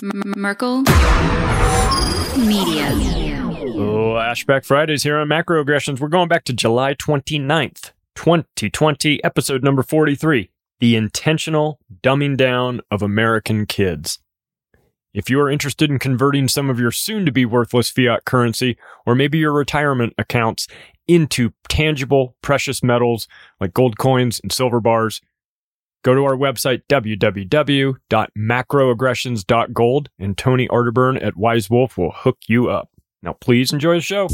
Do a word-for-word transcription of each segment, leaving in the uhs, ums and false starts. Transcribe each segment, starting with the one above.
Merkel Media. Oh, Ashback Fridays here on Macroaggressions. We're going back to July twenty-ninth, twenty twenty, episode number forty-three, The Intentional Dumbing Down of American Kids. If you are interested in converting some of your soon-to-be worthless fiat currency, or maybe your retirement accounts, into tangible, precious metals like gold coins and silver bars, go to our website, w w w dot macroaggressions dot gold, and Tony Arterburn at Wise Wolf will hook you up. Now, please enjoy the show.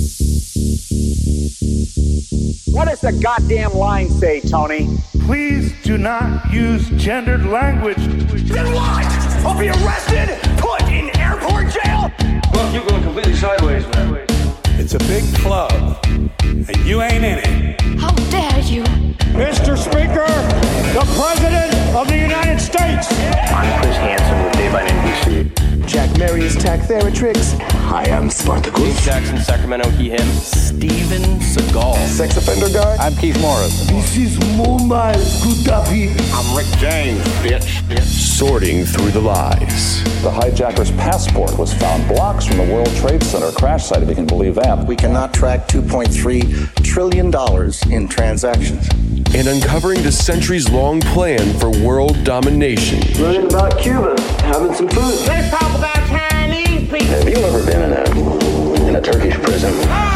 What does the goddamn line say, Tony? Please do not use gendered language. Then what? I'll be arrested, put in airport jail? Look, you're going completely sideways, man. It's a big club, and you ain't in it. How dare you? Mister Speaker, the President of the United States. I'm Chris Hansen with Daylight N B C. Jack Marius Tac-Theratrix. Hi, I'm Spartacus. Jackson, Sacramento, he, him. Steven Seagal. Sex offender guy. I'm Keith Morris. This is Mumbai Kutapi. I'm Rick James, bitch. bitch. Sorting through the lies. The hijacker's passport was found blocks from the World Trade Center crash site, if you can believe that. We cannot track two point three trillion dollars in transactions. And uncovering the centuries-long plan for world domination. Learning about Cuba, having some food. Let's talk about Chinese people. Have you ever been in a in a Turkish prison?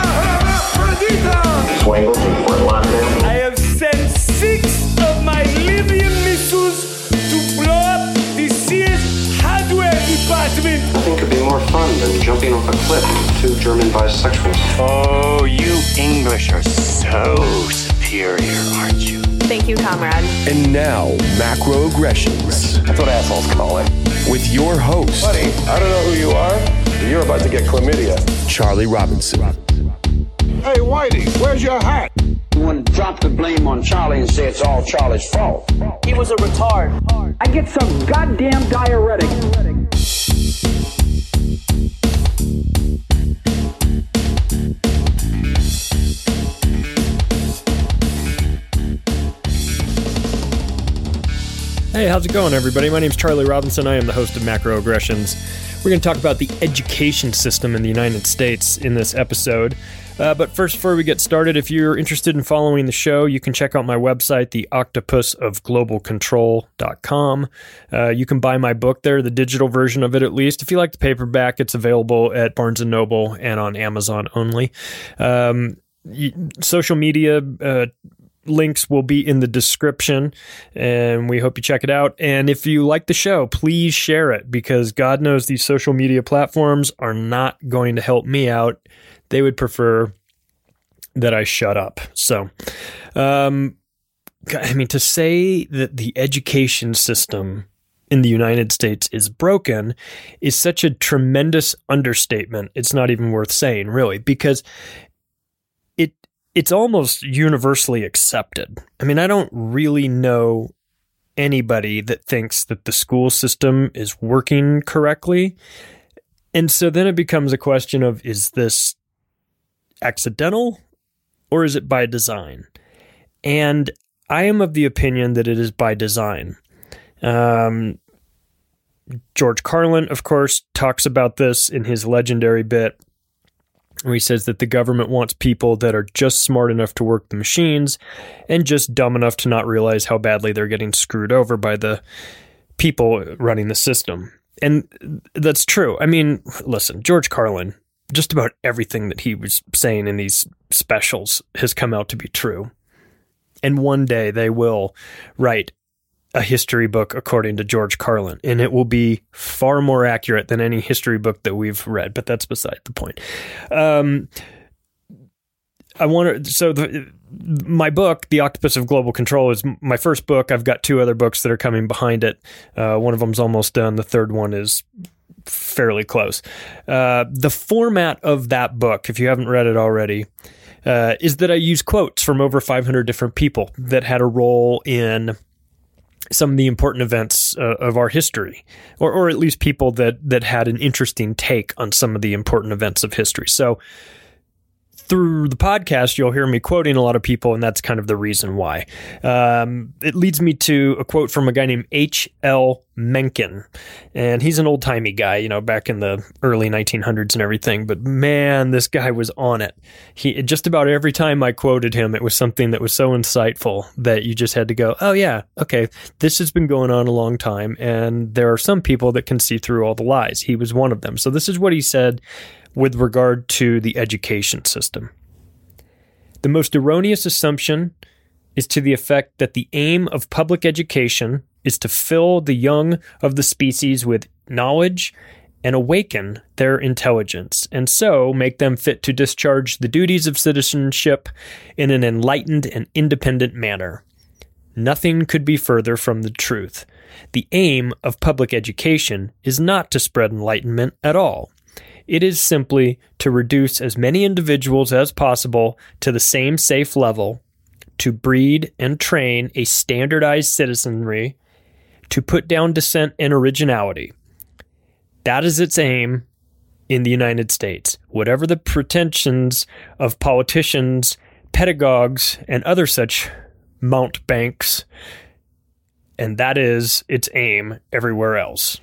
Swangles and Fort Lauderdale. I have sent six of my Libyan missiles to blow up the Sears hardware department. Nothing could be more fun than jumping off a cliff with two German bisexuals. Oh, you English are so superior, aren't you? Thank you, comrade. And now, Macroaggressions. That's what assholes call it. With your host. Buddy, I don't know who you are, but you're about to get chlamydia. Charlie Robinson. Hey, Whitey, where's your hat? You want to drop the blame on Charlie and say it's all Charlie's fault. He was a retard. I get some goddamn diuretic. Hey, how's it going, everybody? My name's Charlie Robinson. I am the host of Macroaggressions. We're going to talk about the education system in the United States in this episode. Uh, but first, before we get started, if you're interested in following the show, you can check out my website, the octopus of global control dot com. Uh, you can buy my book there, the digital version of it at least. If you like the paperback, it's available at Barnes and Noble and on Amazon only. Um, social media uh links will be in the description, and we hope you check it out. And if you like the show, please share it, because God knows these social media platforms are not going to help me out. They would prefer that I shut up. So, um, I mean, to say that the education system in the United States is broken is such a tremendous understatement. It's not even worth saying, really, because it's almost universally accepted. I mean, I don't really know anybody that thinks that the school system is working correctly. And so then it becomes a question of, is this accidental or is it by design? And I am of the opinion that it is by design. Um, George Carlin, of course, talks about this in his legendary bit, where he says that the government wants people that are just smart enough to work the machines and just dumb enough to not realize how badly they're getting screwed over by the people running the system. And that's true. I mean, listen, George Carlin, just about everything that he was saying in these specials has come out to be true. And one day they will write a history book according to George Carlin, and it will be far more accurate than any history book that we've read, but that's beside the point. Um, I want to, so the, my book, The Octopus of Global Control, is my first book. I've got two other books that are coming behind it. Uh, one of them's almost done. The third one is fairly close. Uh, the format of that book, if you haven't read it already, uh, is that I use quotes from over five hundred different people that had a role in some of the important events uh, of our history, or or at least people that that had an interesting take on some of the important events of history. So through the podcast, you'll hear me quoting a lot of people, and that's kind of the reason why. Um, it leads me to a quote from a guy named H L Mencken, and he's an old-timey guy, you know, back in the early nineteen hundreds and everything, but man, this guy was on it. He just about every time I quoted him, it was something that was so insightful that you just had to go, oh yeah, okay, this has been going on a long time, and there are some people that can see through all the lies. He was one of them. So this is what he said with regard to the education system. The most erroneous assumption is to the effect that the aim of public education is to fill the young of the species with knowledge and awaken their intelligence, and so make them fit to discharge the duties of citizenship in an enlightened and independent manner. Nothing could be further from the truth. The aim of public education is not to spread enlightenment at all. It is simply to reduce as many individuals as possible to the same safe level, to breed and train a standardized citizenry, to put down dissent and originality. That is its aim in the United States. Whatever the pretensions of politicians, pedagogues, and other such mountebanks, and that is its aim everywhere else.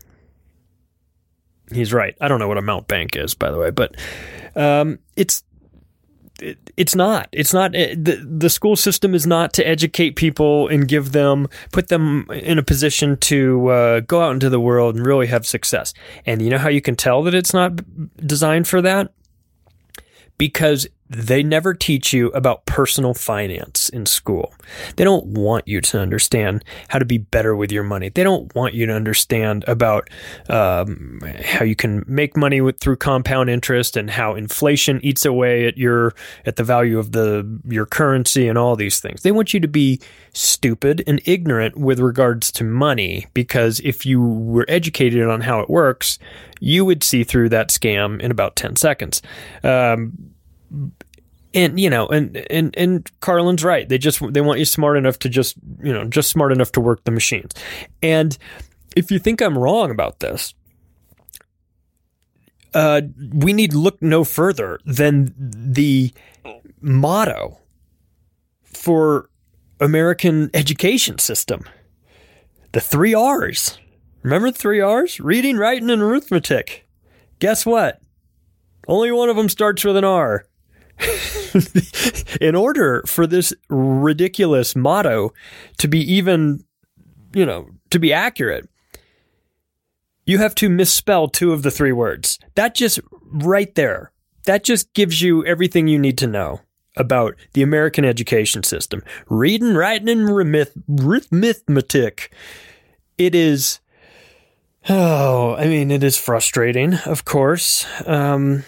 He's right. I don't know what a mountebank is, by the way, but um, it's it, it's not. It's not. It, the, the school system is not to educate people and give them, put them in a position to uh, go out into the world and really have success. And you know how you can tell that it's not designed for that? Because they never teach you about personal finance in school. They don't want you to understand how to be better with your money. They don't want you to understand about um, how you can make money with, through compound interest, and how inflation eats away at your at the value of the your currency and all these things. They want you to be stupid and ignorant with regards to money, because if you were educated on how it works, you would see through that scam in about ten seconds. Um, And, you know, and, and, and Carlin's right. They just, they want you smart enough to just, you know, just smart enough to work the machines. And if you think I'm wrong about this, uh, we need to look no further than the motto for American education system. The three R's. Remember the three R's? Reading, writing, and arithmetic. Guess what? Only one of them starts with an R. In order for this ridiculous motto to be even, you know, to be accurate, you have to misspell two of the three words. That just right there, that just gives you everything you need to know about the American education system. Reading, writing, and arithmetic. It is, oh, I mean, it is frustrating, of course. Um...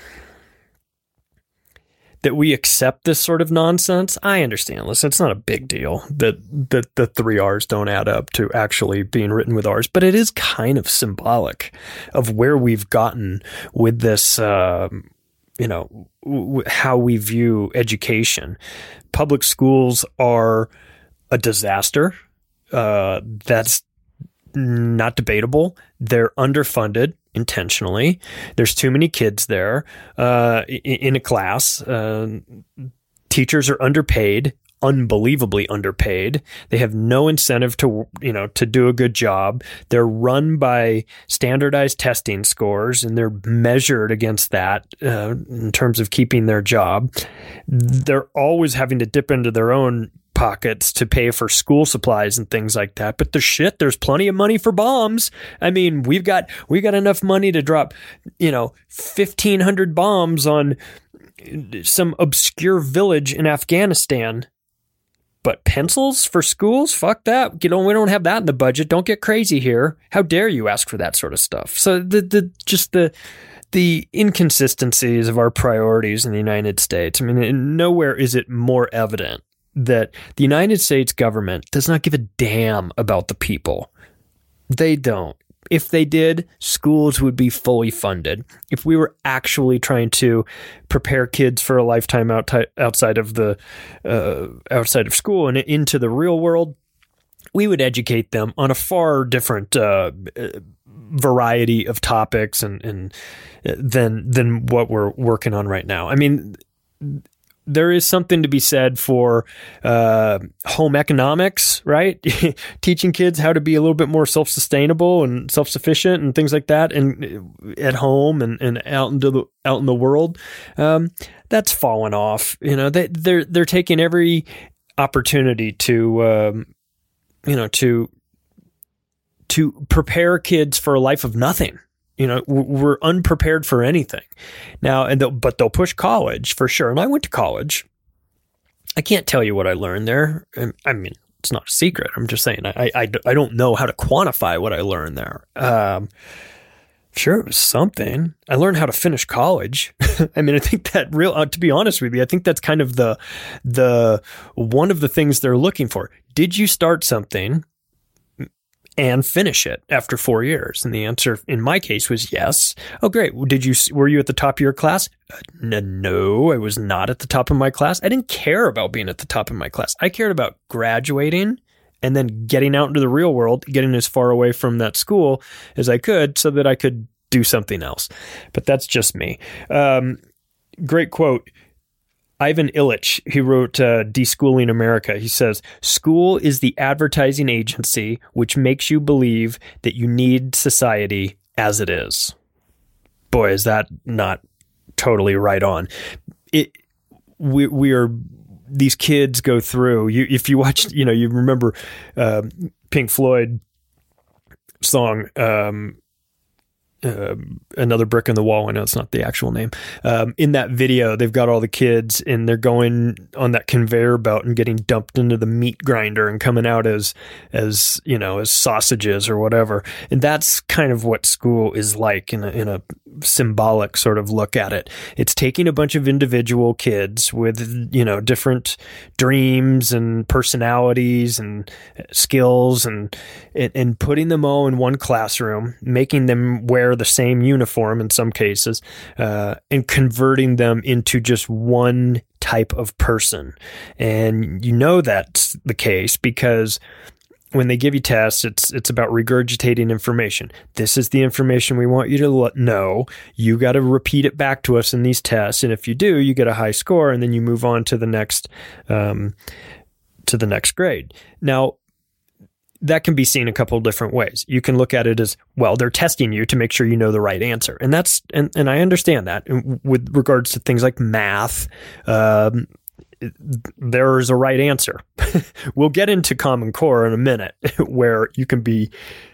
That we accept this sort of nonsense. I understand. Listen, it's not a big deal that, that the three R's don't add up to actually being written with R's, but it is kind of symbolic of where we've gotten with this, uh, you know, w- how we view education. Public schools are a disaster. Uh, that's not debatable. They're underfunded intentionally. There's too many kids there uh, in, in a class. Uh, teachers are underpaid, unbelievably underpaid. They have no incentive to, you know, to do a good job. They're run by standardized testing scores, and they're measured against that uh, in terms of keeping their job. They're always having to dip into their own pockets to pay for school supplies and things like that. But the shit, there's plenty of money for bombs. I mean, we've got we got enough money to drop, you know, fifteen hundred bombs on some obscure village in Afghanistan. But pencils for schools? Fuck that. You know, we don't have that in the budget. Don't get crazy here. How dare you ask for that sort of stuff? So the the just the the inconsistencies of our priorities in the United States. I mean, nowhere is it more evident that the United States government does not give a damn about the people. They don't. If they did, schools would be fully funded. If we were actually trying to prepare kids for a lifetime out outside of the uh, outside of school and into the real world, we would educate them on a far different uh, variety of topics and, and than than what we're working on right now. I mean, there is something to be said for uh, home economics, right? Teaching kids how to be a little bit more self-sustainable and self-sufficient and things like that, and at home and, and out into the out in the world. Um, that's fallen off. You know, they they're they're taking every opportunity to um, you know to to prepare kids for a life of nothing. You know, we're unprepared for anything now, and they'll, but they'll push college for sure. And I went to college. I can't tell you what I learned there. I mean, it's not a secret. I'm just saying I I, I don't know how to quantify what I learned there. Um, sure, it was something. I learned how to finish college. I mean, I think that real. Uh, to be honest with you, I think that's kind of the the one of the things they're looking for. Did you start something and finish it after four years? And the answer in my case was yes. Oh, great. Did you, were you at the top of your class? Uh, no, I was not at the top of my class. I didn't care about being at the top of my class. I cared about graduating and then getting out into the real world, getting as far away from that school as I could so that I could do something else. But that's just me. Um, great quote. Ivan Illich, he wrote uh, Deschooling America. He says, "School is the advertising agency which makes you believe that you need society as it is." Boy, is that not totally right on. It we we are these kids go through. You if you watch, you know, you remember uh, Pink Floyd song. Um, Uh, another brick in the wall. I know it's not the actual name. Um, in that video, they've got all the kids and they're going on that conveyor belt and getting dumped into the meat grinder and coming out as, as you know, as sausages or whatever. And that's kind of what school is like in a, in a symbolic sort of look at it. It's taking a bunch of individual kids with, you know, different dreams and personalities and skills and, and, and putting them all in one classroom, making them wear the same uniform in some cases, uh, and converting them into just one type of person. And you know that's the case because when they give you tests, it's it's about regurgitating information. This is the information we want you to know. You got to repeat it back to us in these tests, and if you do, you get a high score, and then you move on to the next um, to the next grade. Now, that can be seen a couple of different ways. You can look at it as, well, they're testing you to make sure you know the right answer. And that's, and, and I understand that with regards to things like math, um, there's a right answer. We'll get into Common Core in a minute where you can be,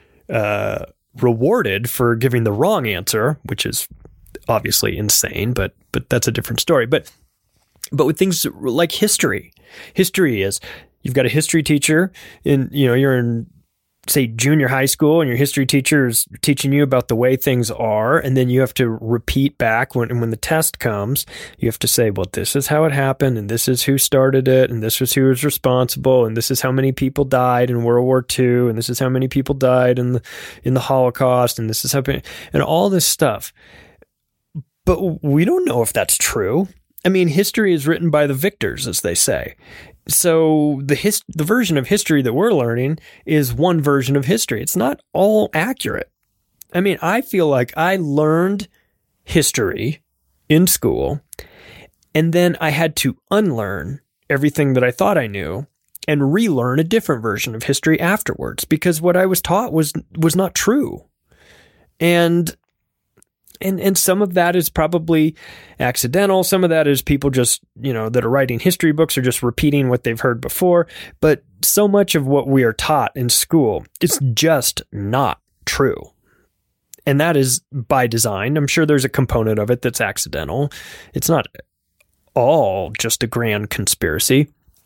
uh, rewarded for giving the wrong answer, which is obviously insane, but, but that's a different story. But, but with things like history, history is, you've got a history teacher in, you know, you're in, say, junior high school and your history teacher is teaching you about the way things are. And then you have to repeat back when, when the test comes, you have to say, well, this is how it happened. And this is who started it. And this was who was responsible. And this is how many people died in World War Two. And this is how many people died in the, in the Holocaust. And this is how, and all this stuff. But we don't know if that's true. I mean, history is written by the victors, as they say. So the his, the version of history that we're learning is one version of history. It's not all accurate. I mean, I feel like I learned history in school, and then I had to unlearn everything that I thought I knew and relearn a different version of history afterwards because what I was taught was was not true. And And and some of that is probably accidental. Some of that is people just, you know, that are writing history books are just repeating what they've heard before. But so much of what we are taught in school is just not true. And that is by design. I'm sure there's a component of it that's accidental. It's not all just a grand conspiracy.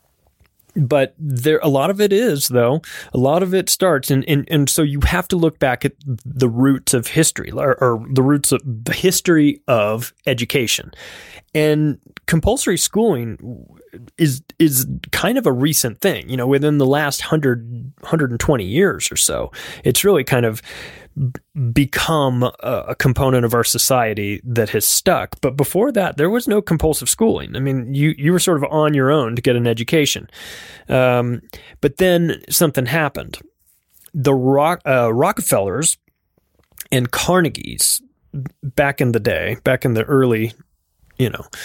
But there, a lot of it is, though. A lot of it starts, and, and, and so you have to look back at the roots of history, or, or the roots of the history of education. And compulsory schooling is is kind of a recent thing, you know, within the last one hundred, one hundred twenty years or so. It's really kind of become a, a component of our society that has stuck. But before that, there was no compulsive schooling. I mean, you, you were sort of on your own to get an education. Um, but then something happened. The Rock, uh, Rockefellers and Carnegies back in the day, back in the early, you know,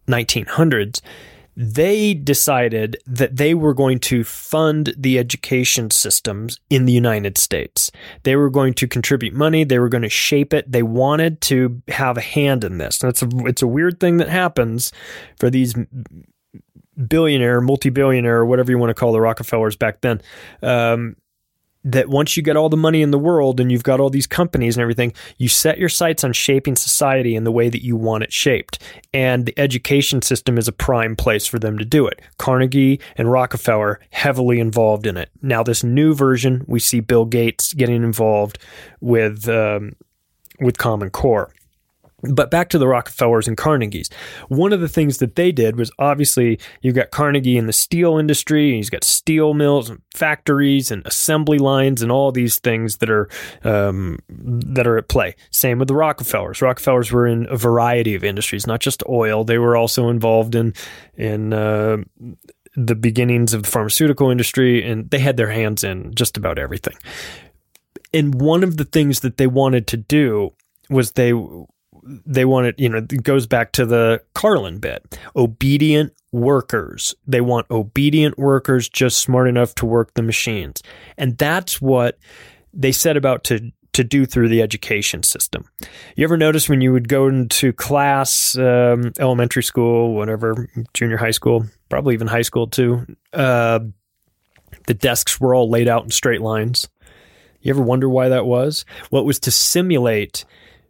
nineteen hundreds, they decided that they were going to fund the education systems in the United States. They were going to contribute money. They were going to shape it. They wanted to have a hand in this. And it's a, it's a weird thing that happens for these billionaire, multi-billionaire, whatever you want to call the Rockefellers back then, um, that once you get all the money in the world and you've got all these companies and everything, you set your sights on shaping society in the way that you want it shaped. And the education system is a prime place for them to do it. Carnegie and Rockefeller heavily involved in it. Now, this new version, we see Bill Gates getting involved with um, with Common Core. But back to the Rockefellers and Carnegies. One of the things that they did was, obviously, you've got Carnegie in the steel industry, and he's got steel mills and factories and assembly lines and all these things that are um, that are at play. Same with the Rockefellers. Rockefellers were in a variety of industries, not just oil. They were also involved in in uh, the beginnings of the pharmaceutical industry, and they had their hands in just about everything. And one of the things that they wanted to do was they They wanted, you know, it goes back to the Carlin bit, obedient workers. They want obedient workers just smart enough to work the machines. And that's what they set about to, to do through the education system. You ever notice when you would go into class, um, elementary school, whatever, junior high school, probably even high school too, uh, the desks were all laid out in straight lines. You ever wonder why that was? Well, it was to simulate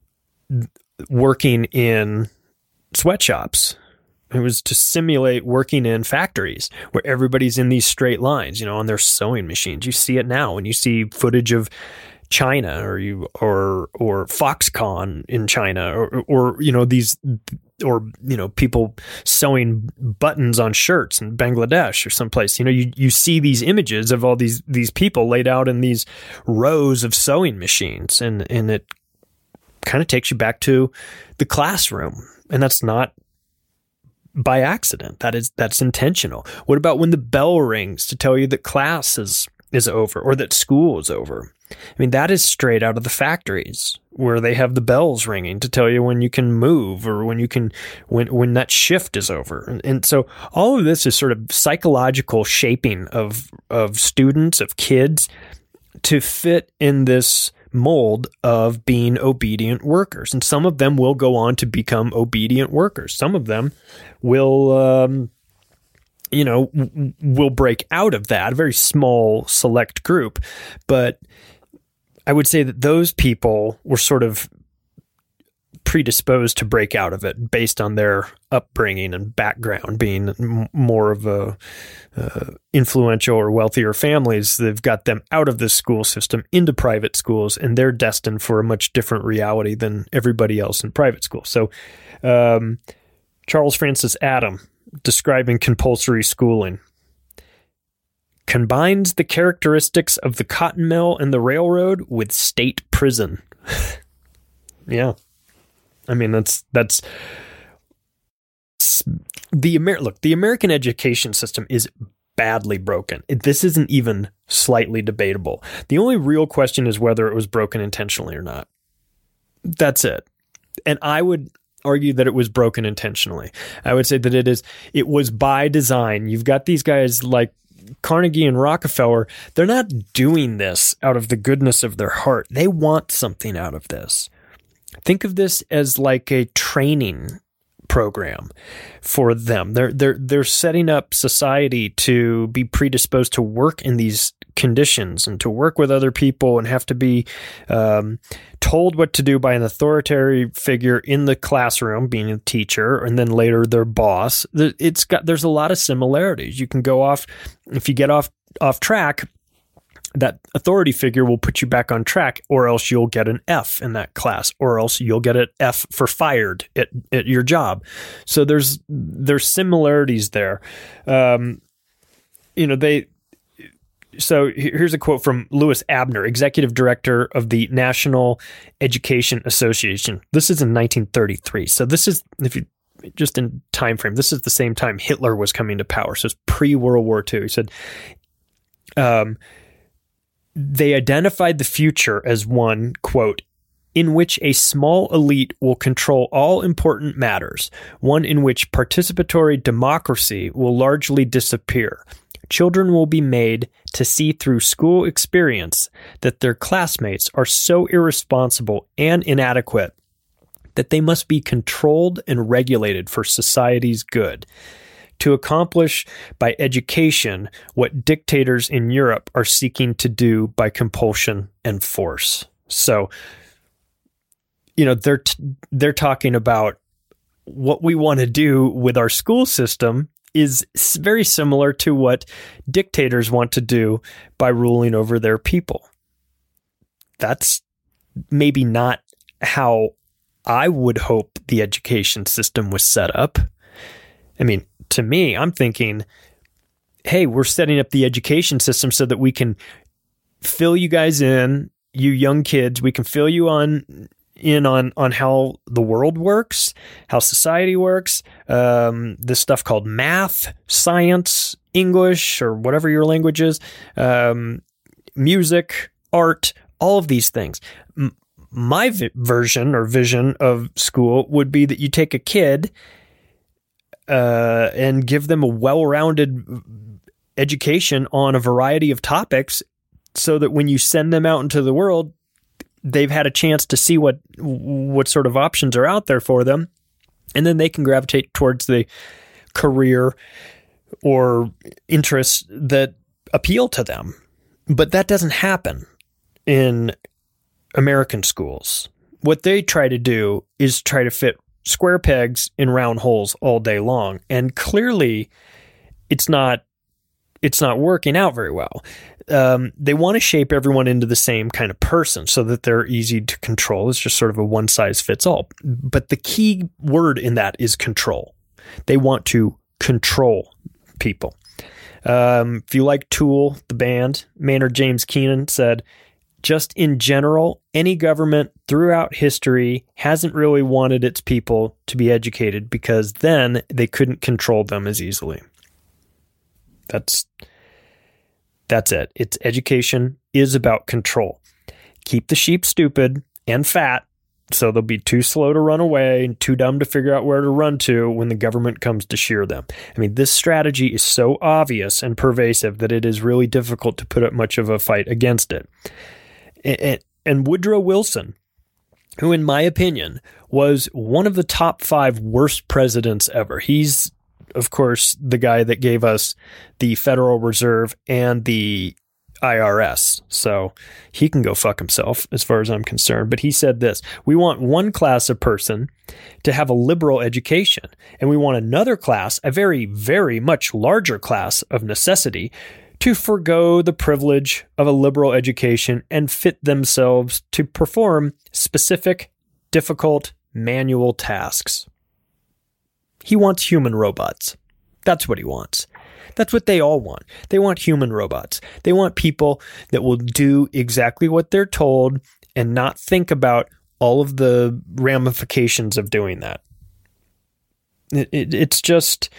working in sweatshops. It was to simulate working in factories where everybody's in these straight lines, you know, on their sewing machines. You see it now when you see footage of China or you or or Foxconn in China or or you know these or you know people sewing buttons on shirts in Bangladesh or someplace. You know, you you see these images of all these these people laid out in these rows of sewing machines, and and it kind of takes you back to the classroom, and that's not by accident. That is, that's intentional. What about when the bell rings to tell you that class is, is over or that school is over? I mean, that is straight out of the factories where they have the bells ringing to tell you when you can move or when you can, when, when that shift is over. And, and so all of this is sort of psychological shaping of, of students, of kids to fit in this mold of being obedient workers. And some of them will go on to become obedient workers. Some of them will, um, you know, w- will break out of that, a very small select group. But I would say that those people were sort of predisposed to break out of it based on their upbringing and background, being m- more of a uh, influential or wealthier families. They've got them out of the school system into private schools, and they're destined for a much different reality than everybody else in private school. So um, Charles Francis Adam, describing compulsory schooling, combines the characteristics of the cotton mill and the railroad with state prison. Yeah. I mean, that's, that's the Amer- look, the American education system is badly broken. This isn't even slightly debatable. The only real question is whether it was broken intentionally or not. That's it. And I would argue that it was broken intentionally. I would say that it is, it was by design. You've got these guys like Carnegie and Rockefeller. They're not doing this out of the goodness of their heart. They want something out of this. Think of this as like a training program for them. They're they're they're setting up society to be predisposed to work in these conditions and to work with other people and have to be um, told what to do by an authoritarian figure in the classroom, being a teacher, and then later their boss. It's got there's a lot of similarities. You can go off if you get off off track. That authority figure will put you back on track, or else you'll get an F in that class, or else you'll get an F for fired at, at your job. So there's there's similarities there. Um, you know, they. So here's a quote from Louis Abner, executive director of the National Education Association. This is in nineteen thirty-three. So this is, if you just in time frame, this is the same time Hitler was coming to power. So it's pre-World War Two. He said, um. They identified the future as one, quote, in which a small elite will control all important matters, one in which participatory democracy will largely disappear. Children will be made to see through school experience that their classmates are so irresponsible and inadequate that they must be controlled and regulated for society's good, to accomplish by education what dictators in Europe are seeking to do by compulsion and force. So, you know, they're t- they're talking about what we want to do with our school system is very similar to what dictators want to do by ruling over their people. That's maybe not how I would hope the education system was set up. I mean, to me, I'm thinking, hey, we're setting up the education system so that we can fill you guys in, you young kids, we can fill you on in on, on how the world works, how society works, um, this stuff called math, science, English, or whatever your language is, um, music, art, all of these things. M- my vi- version or vision of school would be that you take a kid uh, and give them a well-rounded education on a variety of topics so that when you send them out into the world, they've had a chance to see what what sort of options are out there for them, and then they can gravitate towards the career or interests that appeal to them. But that doesn't happen in American schools. What they try to do is try to fit square pegs in round holes all day long, and clearly it's not it's not working out very well. Um, they want to shape everyone into the same kind of person so that they're easy to control. It's just sort of a one size fits all. But the key word in that is control. They want to control people. Um, if you like Tool, the band, Maynard James Keenan said, just in general, any government throughout history hasn't really wanted its people to be educated because then they couldn't control them as easily. That's that's it. It's education is about control. Keep the sheep stupid and fat so they'll be too slow to run away and too dumb to figure out where to run to when the government comes to shear them. I mean, this strategy is so obvious and pervasive that it is really difficult to put up much of a fight against it. And, and Woodrow Wilson, who in my opinion was one of the top five worst presidents ever. He's of course, the guy that gave us the Federal Reserve and the I R S. So he can go fuck himself as far as I'm concerned. But he said this: we want one class of person to have a liberal education, and we want another class, a very, very much larger class of necessity, to forgo the privilege of a liberal education and fit themselves to perform specific, difficult, manual tasks. He wants human robots. That's what he wants. That's what they all want. They want human robots. They want people that will do exactly what they're told and not think about all of the ramifications of doing that. It, it, it's just,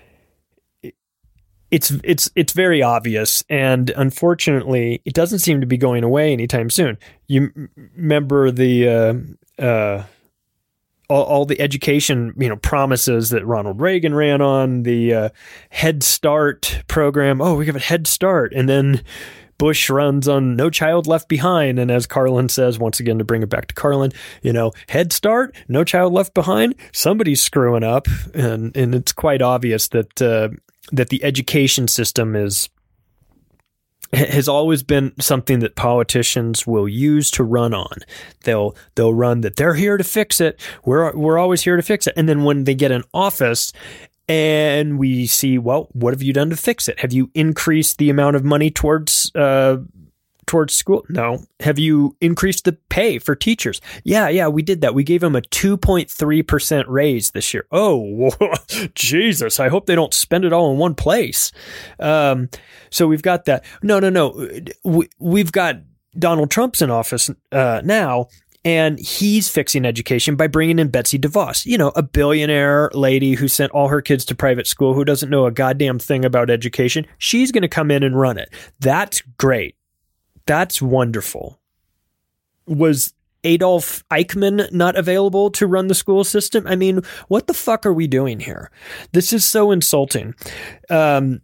it's it's it's very obvious, and unfortunately, it doesn't seem to be going away anytime soon. You m- remember the uh, uh, all, all the education, you know, promises that Ronald Reagan ran on, the uh, Head Start program. Oh, we give it Head Start, and then Bush runs on No Child Left Behind. And as Carlin says, once again, to bring it back to Carlin, you know, Head Start, No Child Left Behind, somebody's screwing up. And, and it's quite obvious that, uh, that the education system is, has always been something that politicians will use to run on. They'll, they'll run that they're here to fix it. We're, we're always here to fix it. And then when they get in office, and we see, well, what have you done to fix it? Have you increased the amount of money towards uh, towards school? No. Have you increased the pay for teachers? Yeah, yeah, we did that. We gave them a two point three percent raise this year. Oh, Jesus. I hope they don't spend it all in one place. Um, so we've got that. No, no, no. We, we've got Donald Trump's in office uh, now. And he's fixing education by bringing in Betsy DeVos, you know, a billionaire lady who sent all her kids to private school, who doesn't know a goddamn thing about education. She's going to come in and run it. That's great. That's wonderful. Was Adolf Eichmann not available to run the school system? I mean, what the fuck are we doing here? This is so insulting. Um,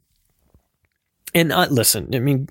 and uh, listen, I mean,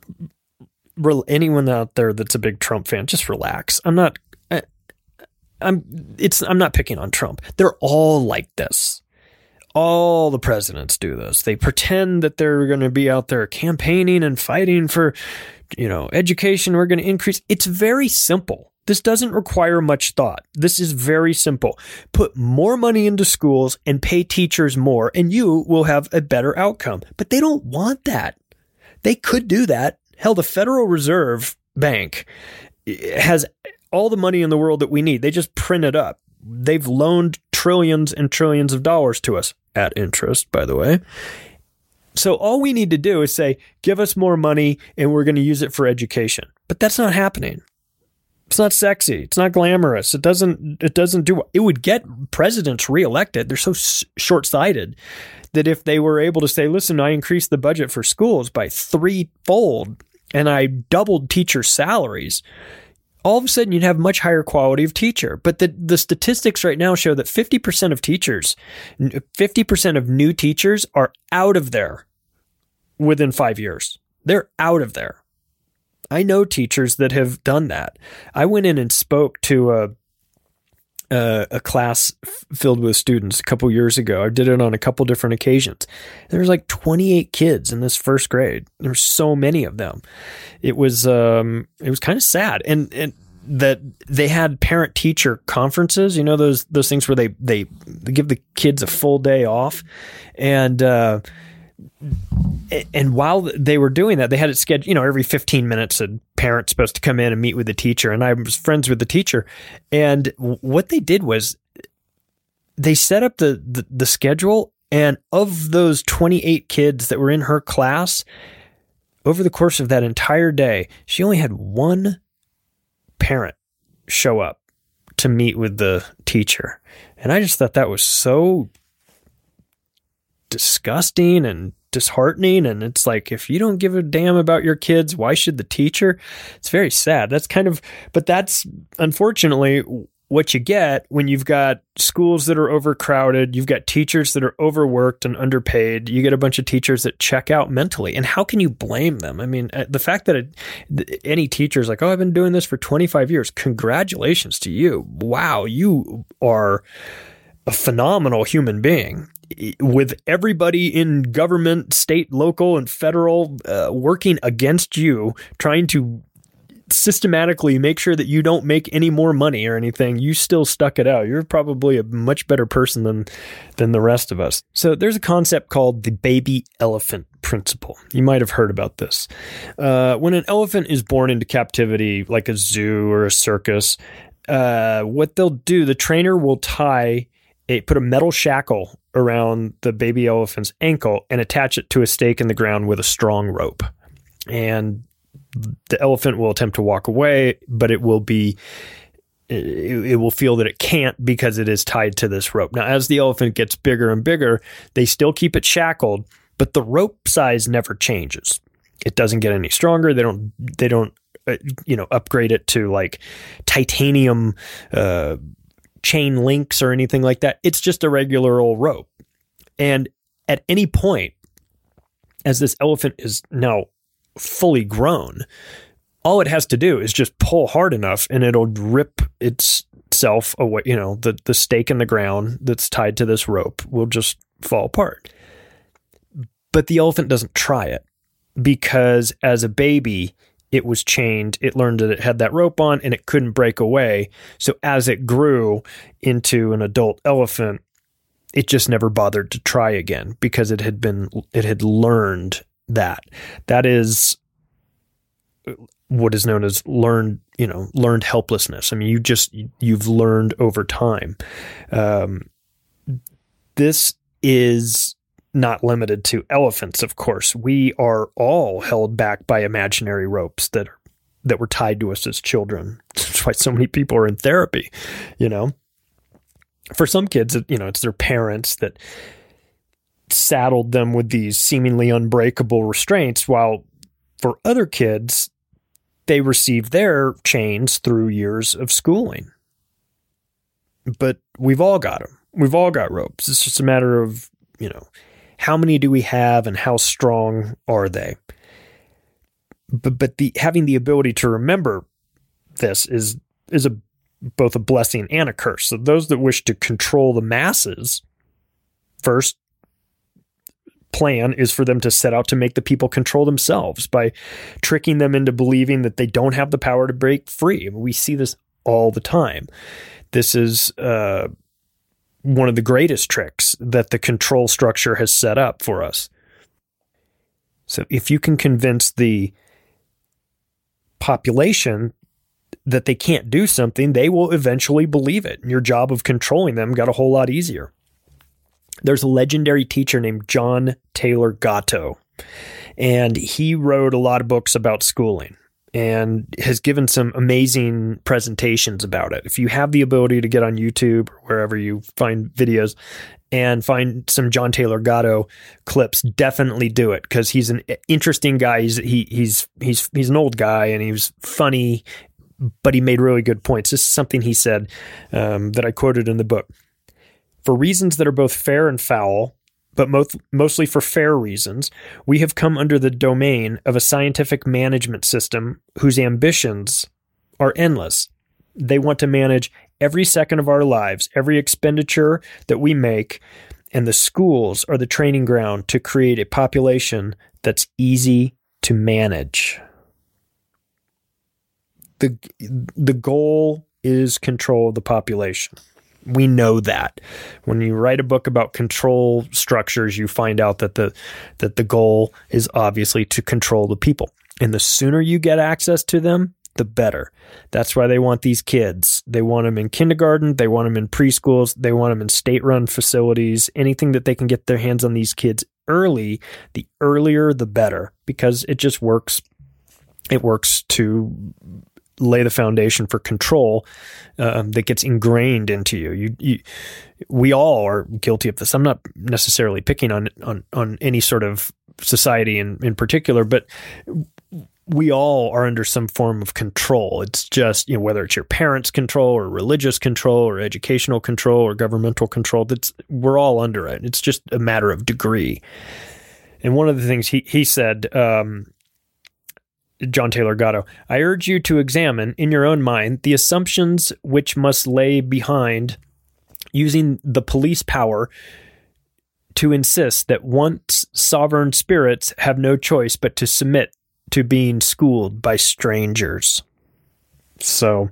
re- anyone out there that's a big Trump fan, just relax. I'm not, I, I'm, it's, I'm not picking on Trump. They're all like this. All the presidents do this. They pretend that they're going to be out there campaigning and fighting for, you know, education. We're going to increase. It's very simple. This doesn't require much thought. This is very simple. Put more money into schools and pay teachers more, and you will have a better outcome. But they don't want that. They could do that. Hell, the Federal Reserve Bank has all the money in the world that we need. They just print it up. They've loaned trillions and trillions of dollars to us at interest, by the way. So all we need to do is say, give us more money and we're going to use it for education. But that's not happening. It's not sexy. It's not glamorous. It doesn't, it doesn't do, it would get presidents reelected. They're so s- short-sighted that if they were able to say, listen, I increased the budget for schools by threefold and I doubled teacher salaries, all of a sudden you'd have much higher quality of teacher. But the, the statistics right now show that fifty percent of teachers, fifty percent of new teachers are out of there within five years. They're out of there. I know teachers that have done that. I went in and spoke to a, a, a class f- filled with students a couple years ago. I did it on a couple different occasions. There was like twenty-eight kids in this first grade. There were so many of them. It was um, it was kind of sad, and and that they had parent teacher conferences. You know those those things where they they, they give the kids a full day off, and. Uh, And while they were doing that, they had it scheduled, you know, every fifteen minutes, a parent's supposed to come in and meet with the teacher. And I was friends with the teacher. And what they did was they set up the, the, the schedule. And of those twenty-eight kids that were in her class, over the course of that entire day, she only had one parent show up to meet with the teacher. And I just thought that was so disgusting and disheartening. And it's like, if you don't give a damn about your kids, why should the teacher? It's very sad. That's kind of, but that's unfortunately what you get when you've got schools that are overcrowded. You've got teachers that are overworked and underpaid. You get a bunch of teachers that check out mentally. And how can you blame them? I mean, the fact that it, any teacher is like, oh, I've been doing this for twenty-five years. Congratulations to you. Wow. You are a phenomenal human being. With everybody in government, state, local, and federal uh, working against you, trying to systematically make sure that you don't make any more money or anything, you still stuck it out. You're probably a much better person than than the rest of us. So there's a concept called the baby elephant principle. You might have heard about this. Uh, when an elephant is born into captivity, like a zoo or a circus, uh, what they'll do, the trainer will tie a, put a metal shackle around the baby elephant's ankle and attach it to a stake in the ground with a strong rope. And the elephant will attempt to walk away, but it will be, it, it will feel that it can't because it is tied to this rope. Now, as the elephant gets bigger and bigger, they still keep it shackled, but the rope size never changes. It doesn't get any stronger. They don't, they don't, uh, you know, upgrade it to like titanium, uh, chain links or anything like that. It's just a regular old rope. And at any point, as this elephant is now fully grown, all it has to do is just pull hard enough and it'll rip itself away. You know, the, the stake in the ground that's tied to this rope will just fall apart. But the elephant doesn't try it because as a baby, it was chained. It learned that it had that rope on and it couldn't break away. So as it grew into an adult elephant, it just never bothered to try again because it had been, it had learned that. That is what is known as learned, you know, learned helplessness. I mean, you just, you've learned over time. Um, this is not limited to elephants, of course. We are all held back by imaginary ropes that are, that were tied to us as children. That's why so many people are in therapy, you know. For some kids, you know, it's their parents that saddled them with these seemingly unbreakable restraints, while for other kids, they receive their chains through years of schooling. But we've all got them. We've all got ropes. It's just a matter of, you know, how many do we have and how strong are they? But but the having the ability to remember this is is a both a blessing and a curse. So those that wish to control the masses, first plan is for them to set out to make the people control themselves by tricking them into believing that they don't have the power to break free. I mean, we see this all the time. This is uh, one of the greatest tricks that the control structure has set up for us. So if you can convince the population that they can't do something, they will eventually believe it. And your job of controlling them got a whole lot easier. There's a legendary teacher named John Taylor Gatto, and he wrote a lot of books about schooling and has given some amazing presentations about it. If you have the ability to get on YouTube or wherever you find videos and find some John Taylor Gatto clips, definitely do it, because he's an interesting guy. He's he, he's he's he's an old guy, and he was funny, but he made really good points. This is something he said um, that I quoted in the book. For reasons that are both fair and foul, but most, mostly for fair reasons, we have come under the domain of a scientific management system whose ambitions are endless. They want to manage every second of our lives, every expenditure that we make, and the schools are the training ground to create a population that's easy to manage. The, the goal is control of the population. We know that. When you write a book about control structures, you find out that the that the goal is obviously to control the people. And the sooner you get access to them, the better. That's why they want these kids. They want them in kindergarten. They want them in preschools. They want them in state-run facilities. Anything that they can get their hands on these kids early, the earlier, the better, because it just works. It works to lay the foundation for control um, that gets ingrained into you. You, you. We all are guilty of this. I'm not necessarily picking on on, on any sort of society in, in particular, but we all are under some form of control. It's just, you know, whether it's your parents' control or religious control or educational control or governmental control, that's we're all under it. It's just a matter of degree. And one of the things he, he said, um, John Taylor Gatto, I urge you to examine in your own mind the assumptions which must lay behind using the police power to insist that once sovereign spirits have no choice but to submit to being schooled by strangers. So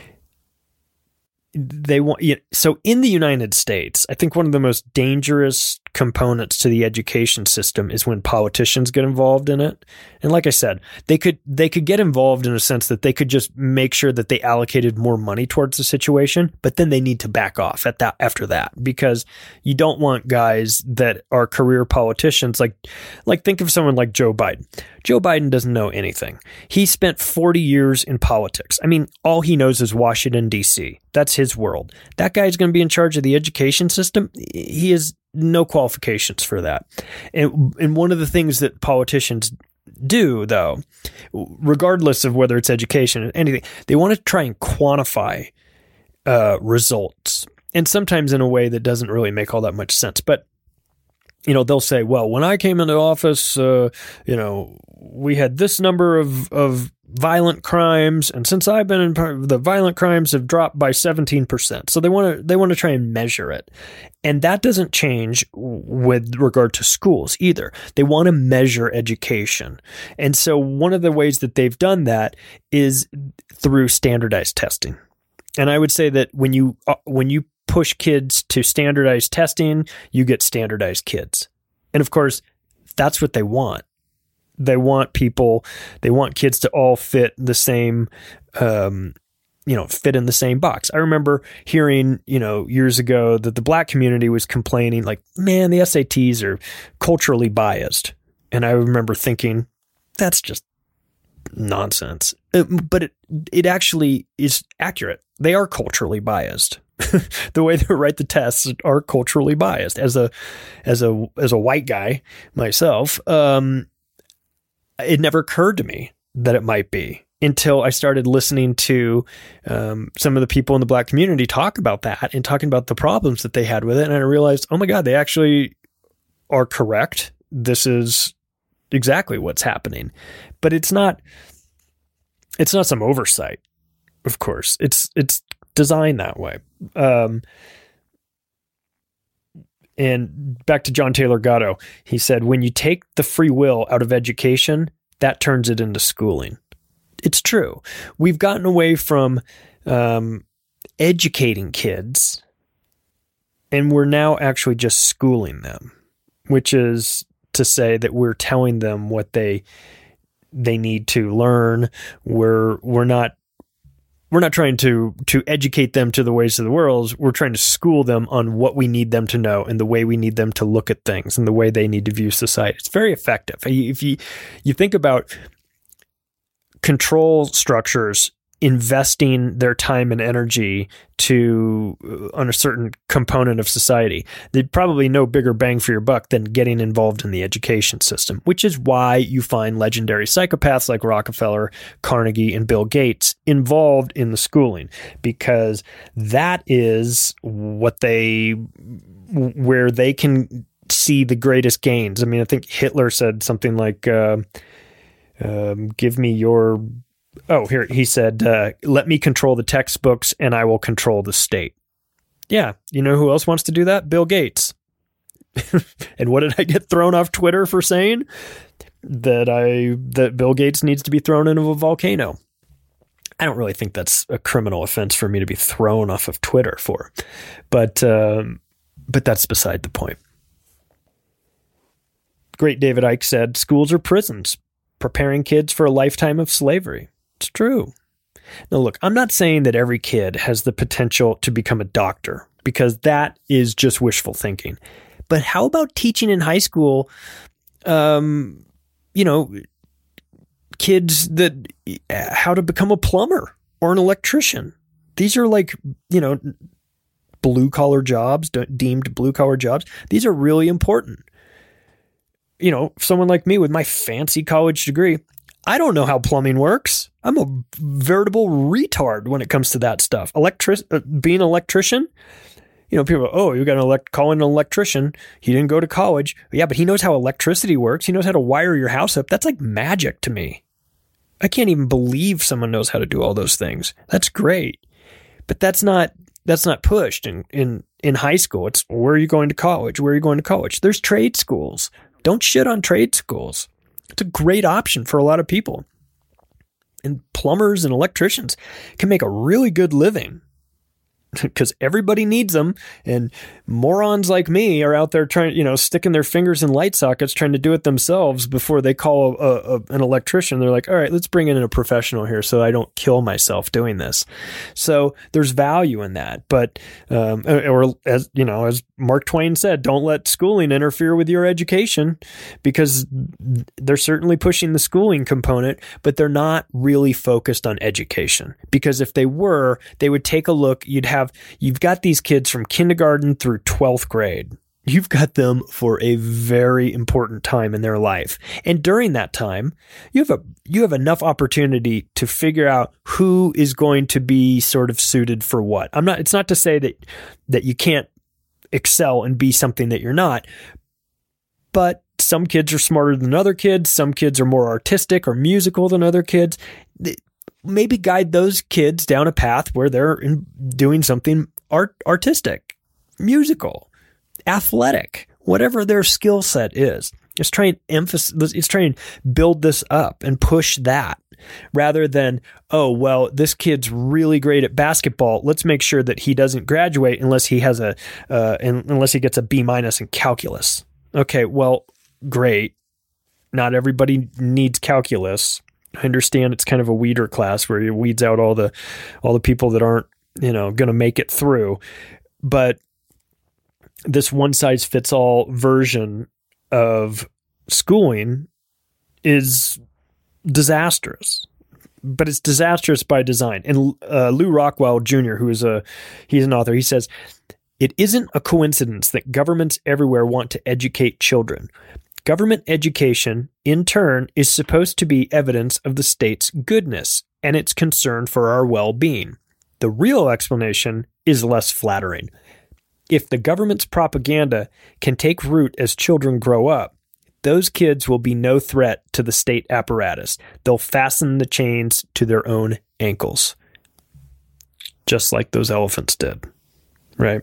they want, you know, so in the United States, I think one of the most dangerous components to the education system is when politicians get involved in it. And like I said, they could they could get involved in a sense that they could just make sure that they allocated more money towards the situation, but then they need to back off at that after that, because you don't want guys that are career politicians like like think of someone like Joe Biden. Joe Biden doesn't know anything. He spent forty years in politics. I mean, all he knows is Washington, D C. That's his world. That guy's going to be in charge of the education system. He has no qualifications for that. And, and one of the things that politicians do, though, regardless of whether it's education or anything, they want to try and quantify uh, results. And sometimes in a way that doesn't really make all that much sense. But, you know, they'll say, well, when I came into office, uh, you know, we had this number of, of violent crimes, and since I've been in, the violent crimes have dropped by seventeen percent. So they want to they want to try and measure it, and that doesn't change with regard to schools either. They want to measure education, and so one of the ways that they've done that is through standardized testing. And I would say that when you uh, when you push kids to standardized testing, you get standardized kids, and of course, that's what they want. They want people, they want kids to all fit the same, um, you know, fit in the same box. I remember hearing, you know, years ago that the black community was complaining like, man, the S A Ts are culturally biased. And I remember thinking, that's just nonsense. It, but it, it actually is accurate. They are culturally biased. The way they write the tests are culturally biased. As a, as a, as a white guy myself, um, it never occurred to me that it might be. until I started listening to um, some of the people in the Black community talk about that and talking about the problems that they had with it. And I realized, oh my God, they actually are correct. This is exactly what's happening. But it's not, it's not some oversight, of course. It's, it's designed that way. Um, and back to John Taylor Gatto, he said, when you take the free will out of education, that turns it into schooling. It's true. We've gotten away from um, educating kids, and we're now actually just schooling them, which is to say that we're telling them what they they need to learn. We're we're not we're not trying to to educate them to the ways of the world. We're trying to school them on what we need them to know and the way we need them to look at things and the way they need to view society. It's very effective. If you you think about control structures investing their time and energy to uh, on a certain component of society, there'd probably no bigger bang for your buck than getting involved in the education system, which is why you find legendary psychopaths like Rockefeller, Carnegie, and Bill Gates involved in the schooling, because that is what they, where they can see the greatest gains. I mean, I think Hitler said something like, uh, Um, give me your, oh, here, he said, uh, let me control the textbooks and I will control the state. Yeah. You know who else wants to do that? Bill Gates. And what did I get thrown off Twitter for saying? That I, that Bill Gates needs to be thrown into a volcano. I don't really think that's a criminal offense for me to be thrown off of Twitter for, but, um, but that's beside the point. Great David Icke said, schools are prisons, preparing kids for a lifetime of slavery. It's true. Now, look, I'm not saying that every kid has the potential to become a doctor, because that is just wishful thinking. But how about teaching in high school, um, you know, kids that how to become a plumber or an electrician? These are like, you know, blue collar jobs, deemed blue collar jobs. These are really important. You know, someone like me with my fancy college degree, I don't know how plumbing works. I'm a veritable retard when it comes to that stuff. Electric, uh, being an electrician, you know, people, oh, you got to elect, call in an electrician. He didn't go to college. Yeah, but he knows how electricity works. He knows how to wire your house up. That's like magic to me. I can't even believe someone knows how to do all those things. That's great. But that's not, that's not pushed in, in, in high school. It's, where are you going to college? Where are you going to college? There's trade schools. Don't shit on trade schools. It's a great option for a lot of people. And plumbers and electricians can make a really good living because everybody needs them. And morons like me are out there trying, you know, sticking their fingers in light sockets, trying to do it themselves before they call a, a, an electrician. They're like, all right, let's bring in a professional here so I don't kill myself doing this. So there's value in that. But, um, or as you know, as Mark Twain said, don't let schooling interfere with your education, because they're certainly pushing the schooling component, but they're not really focused on education. Because if they were, they would take a look, you'd have Have, you've got these kids from kindergarten through twelfth grade. You've got them for a very important time in their life. And during that time, you have a you have enough opportunity to figure out who is going to be sort of suited for what. I'm not it's not to say that that you can't excel and be something that you're not, but some kids are smarter than other kids, some kids are more artistic or musical than other kids. Maybe guide those kids down a path where they're in doing something art, artistic, musical, athletic, whatever their skill set is. It's trying to emphasize, it's trying to build this up and push that, rather than, oh, well, this kid's really great at basketball. Let's make sure that he doesn't graduate unless he has a, uh, unless he gets a B minus in calculus. Okay, well, great. Not everybody needs calculus. I understand it's kind of a weeder class where you weeds out all the all the people that aren't, you know, going to make it through. But this one size fits all version of schooling is disastrous. But it's disastrous by design. And uh, Lou Rockwell Junior, who is a he's an author, he says, "It isn't a coincidence that governments everywhere want to educate children. Government education, in turn, is supposed to be evidence of the state's goodness. and it's concerned for our well-being. The real explanation is less flattering. If the government's propaganda can take root as children grow up, those kids will be no threat to the state apparatus. They'll fasten the chains to their own ankles, just like those elephants did, right?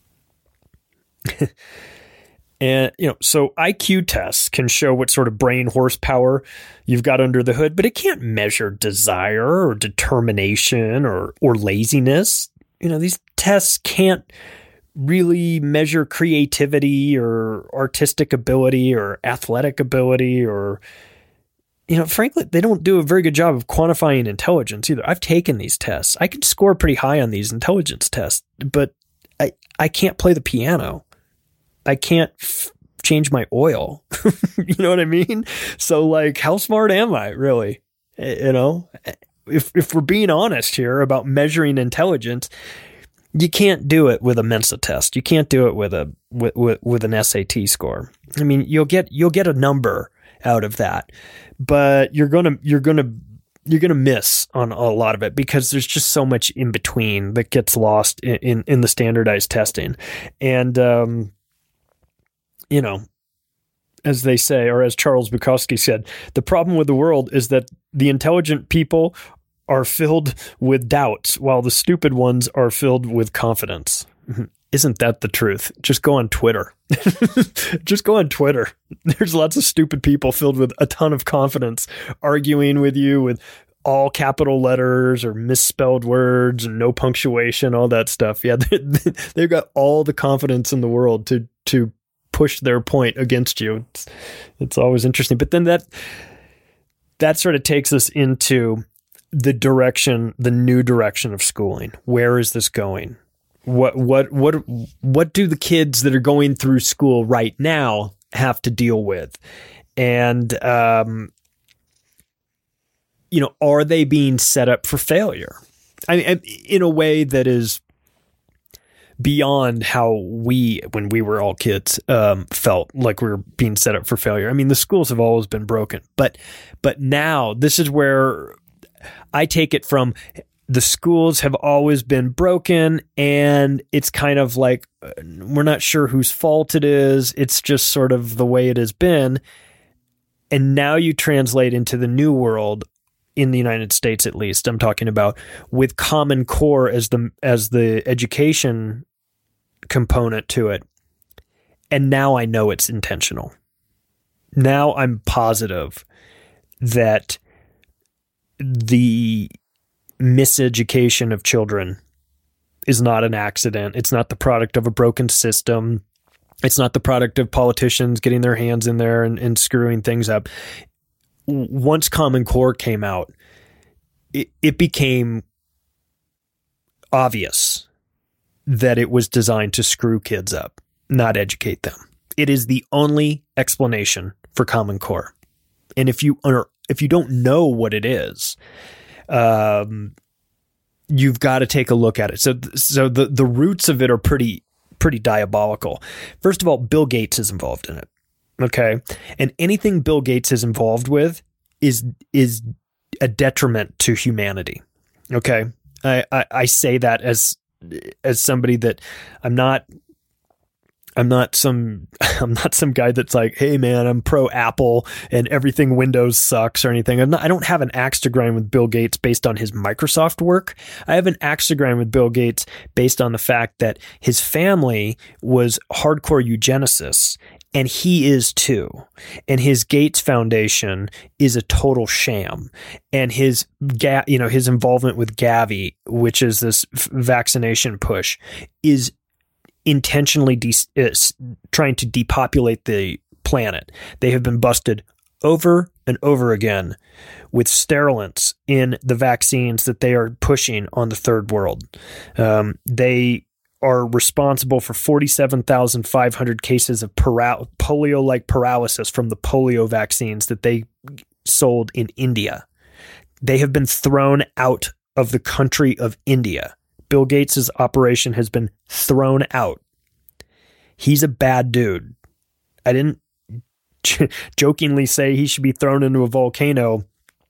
And, you know, so I Q tests can show what sort of brain horsepower you've got under the hood, but it can't measure desire or determination or, or laziness. You know, these tests can't really measure creativity or artistic ability or athletic ability or, you know, frankly, they don't do a very good job of quantifying intelligence either. I've taken these tests. I can score pretty high on these intelligence tests, but I, I can't play the piano. I can't f- change my oil. You know what I mean? So like, how smart am I really? You know, if, if we're being honest here about measuring intelligence, you can't do it with a Mensa test. You can't do it with a, with, with, with an S A T score. I mean, you'll get, you'll get a number out of that, but you're going to, you're going to, you're going to miss on a lot of it because there's just so much in between that gets lost in, in, in the standardized testing. And, um, you know, as they say, or as Charles Bukowski said, the problem with the world is that the intelligent people are filled with doubts while the stupid ones are filled with confidence. Isn't that the truth? Just go on Twitter. Just go on Twitter. There's lots of stupid people filled with a ton of confidence arguing with you with all capital letters or misspelled words and no punctuation, all that stuff. Yeah, they, they've got all the confidence in the world to to push their point against you. It's, it's always interesting. But then that that sort of takes us into the direction, the new direction of schooling. Where is this going? What what what what do the kids that are going through school right now have to deal with? And um, you know, are they being set up for failure? I mean, in a way that is beyond how we, when we were all kids, um, felt like we were being set up for failure. I mean, the schools have always been broken, but but now this is where I take it from. The schools have always been broken, and it's kind of like we're not sure whose fault it is. It's just sort of the way it has been. And now you translate into the new world, in the United States at least, I'm talking about, with Common Core as the as the education component to it. And now I know it's intentional. Now I'm positive that the miseducation of children is not an accident. It's not the product of a broken system. It's not the product of politicians getting their hands in there and, and screwing things up. Once Common Core came out, it, it became obvious that it was designed to screw kids up, not educate them. It is the only explanation for Common Core. And if you are, if you don't know what it is, um, you've got to take a look at it. So, so the, the roots of it are pretty, pretty diabolical. First of all, Bill Gates is involved in it. Okay. And anything Bill Gates is involved with is, is a detriment to humanity. Okay. I, I, I say that as, as somebody that I'm not, I'm not some, I'm not some guy that's like, hey man, I'm pro Apple and everything Windows sucks or anything. I'm not, I don't have an axe to grind with Bill Gates based on his Microsoft work. I have an axe to grind with Bill Gates based on the fact that his family was hardcore eugenicists, and he is too. And his Gates Foundation is a total sham. And his, ga- you know, his involvement with Gavi, which is this f- vaccination push, is intentionally de- uh, trying to depopulate the planet. They have been busted over and over again with sterilants in the vaccines that they are pushing on the third world. Um, they are responsible for forty-seven thousand five hundred cases of paral- polio-like paralysis from the polio vaccines that they sold in India. They have been thrown out of the country of India. Bill Gates' operation has been thrown out. He's a bad dude. I didn't j- jokingly say he should be thrown into a volcano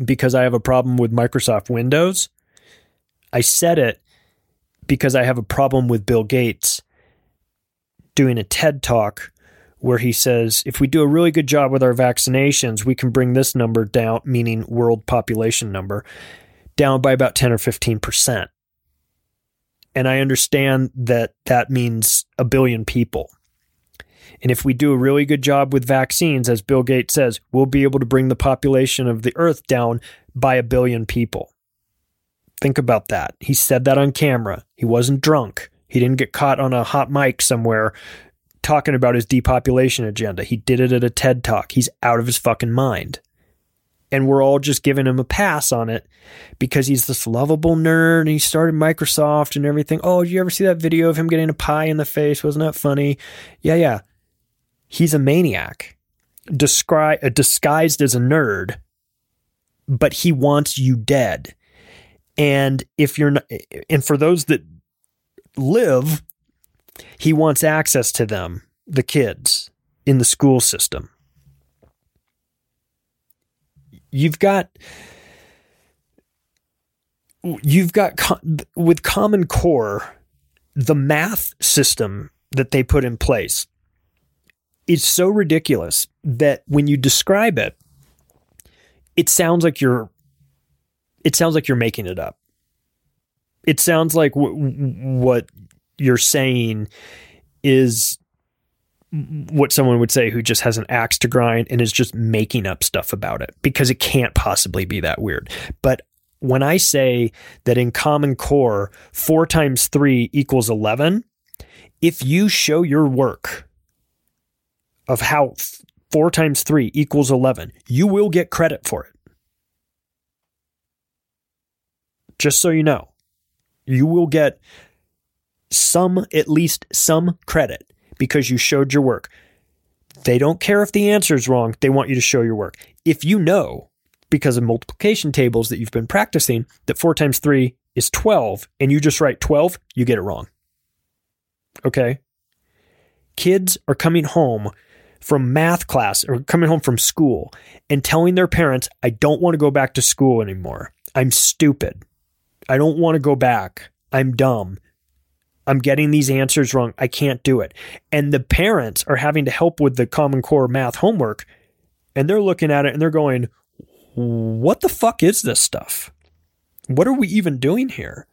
because I have a problem with Microsoft Windows. I said it because I have a problem with Bill Gates doing a TED Talk where he says, if we do a really good job with our vaccinations, we can bring this number down, meaning world population number, down by about ten or fifteen percent. And I understand that that means a billion people. And if we do a really good job with vaccines, as Bill Gates says, we'll be able to bring the population of the earth down by a billion people. Think about that. He said that on camera. He wasn't drunk. He didn't get caught on a hot mic somewhere talking about his depopulation agenda. He did it at a TED Talk. He's out of his fucking mind. And we're all just giving him a pass on it because he's this lovable nerd and he started Microsoft and everything. Oh, did you ever see that video of him getting a pie in the face? Wasn't that funny? Yeah, yeah. He's a maniac, Descri- uh, disguised as a nerd, but he wants you dead. And if you're not, and for those that live, he wants access to them, the kids in the school system. You've got, you've got with Common Core, the math system that they put in place is so ridiculous that when you describe it, it sounds like you're, it sounds like you're making it up. It sounds like w- what you're saying is what someone would say who just has an axe to grind and is just making up stuff about it, because it can't possibly be that weird. But when I say that in Common Core, four times three equals eleven, if you show your work of how four times three equals eleven, you will get credit for it. Just so you know, you will get some, at least some credit because you showed your work. They don't care if the answer is wrong. They want you to show your work. If you know, because of multiplication tables that you've been practicing, that four times three is twelve, and you just write twelve, you get it wrong. Okay? Kids are coming home from math class or coming home from school and telling their parents, I don't want to go back to school anymore. I'm stupid. I don't want to go back. I'm dumb. I'm getting these answers wrong. I can't do it. And the parents are having to help with the Common Core math homework, and they're looking at it and they're going, what the fuck is this stuff? What are we even doing here?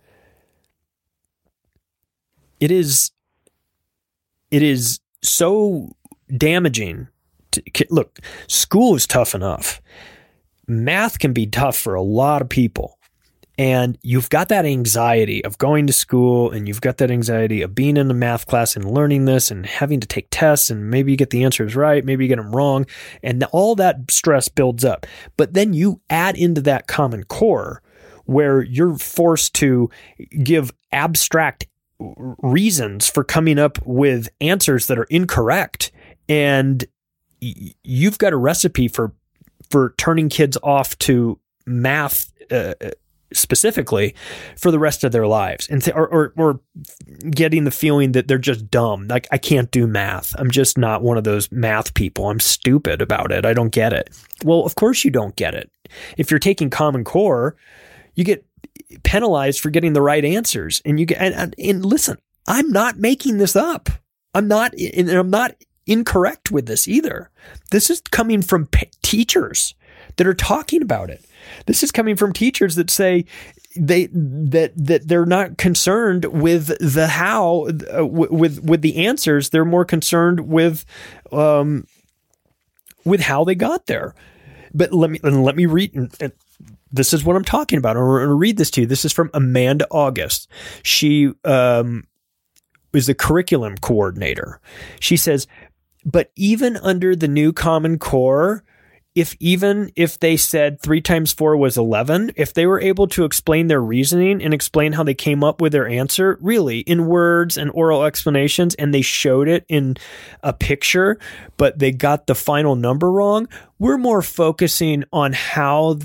It is, it is so damaging. To, look, school is tough enough. Math can be tough for a lot of people. And you've got that anxiety of going to school, and you've got that anxiety of being in a math class and learning this and having to take tests, and maybe you get the answers right, maybe you get them wrong, and all that stress builds up. But then you add into that Common Core where you're forced to give abstract reasons for coming up with answers that are incorrect, and you've got a recipe for for turning kids off to math uh, specifically for the rest of their lives, and th- or, or or getting the feeling that they're just dumb. Like, I can't do math. I'm just not one of those math people. I'm stupid about it. I don't get it. Well, of course you don't get it. If you're taking Common Core, you get penalized for getting the right answers. And you get, and, and, and listen, I'm not making this up. I'm not, and I'm not incorrect with this either. This is coming from p- teachers that are talking about it. This is coming from teachers that say they that that they're not concerned with the how uh, w- with with the answers. They're more concerned with um with how they got there. But let me let me read. And this is what I'm talking about. I'm going to read this to you. This is from Amanda August. She um is the curriculum coordinator. She says, but even under the new Common Core, if even if they said three times four was eleven, if they were able to explain their reasoning and explain how they came up with their answer, really, in words and oral explanations, and they showed it in a picture, but they got the final number wrong, we're more focusing on how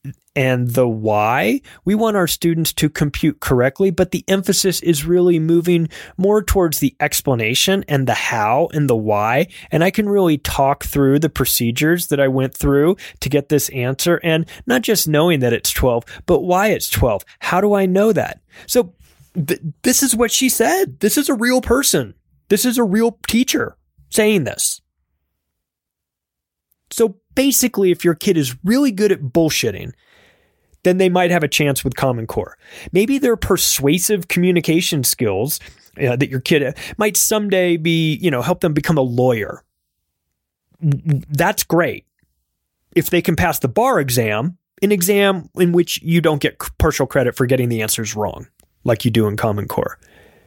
and the why. We want our students to compute correctly, but the emphasis is really moving more towards the explanation and the how and the why. And I can really talk through the procedures that I went through to get this answer, and not just knowing that it's twelve, but why it's twelve. How do I know that? So th- this is what she said. This is a real person. This is a real teacher saying this. So basically, if your kid is really good at bullshitting, then they might have a chance with Common Core. Maybe their persuasive communication skills uh, that your kid might someday be, you know, help them become a lawyer. That's great. If they can pass the bar exam, an exam in which you don't get partial credit for getting the answers wrong, like you do in Common Core.